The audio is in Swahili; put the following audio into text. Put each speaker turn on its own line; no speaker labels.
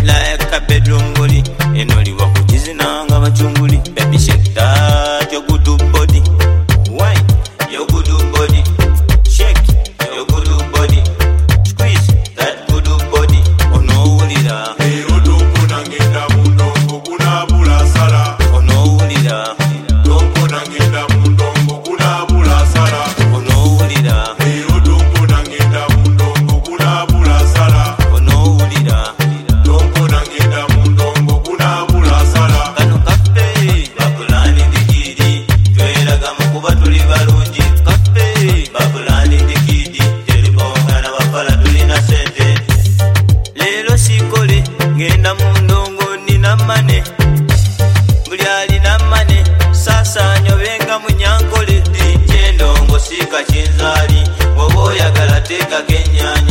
like a bedroom bully. And only walk with his nang of a chunguli. Baby shake that, your good body. Why? Your good body. Shake your good body. Squeeze that good body. Oh no, Ulira.
Hey, Odompo Nangenda Mundongo Kunabula Sala.
Oh no, Ulira.
Dompo Nangenda Mundongo Kunabula Sala.
Oh no, Ulira.
Hey, Odompo Nangenda Mundongo Kunabula Sala.
Oh no, Ulira.
Dompo Nangenda Mundongo Kunabula Sala.
Kano kafe, Babulani Dikidi. Twera gamukuba tuli balungi. Kafe, Babulani Dikidi. Telebonga na bafala tulina sente. Lelo sikole, ngenda mundongo nina mane. Buli alina mane, sasa nyobenga munyankole. DJ Ndongo sika chinzali, wobo oyagala teka kenyanya.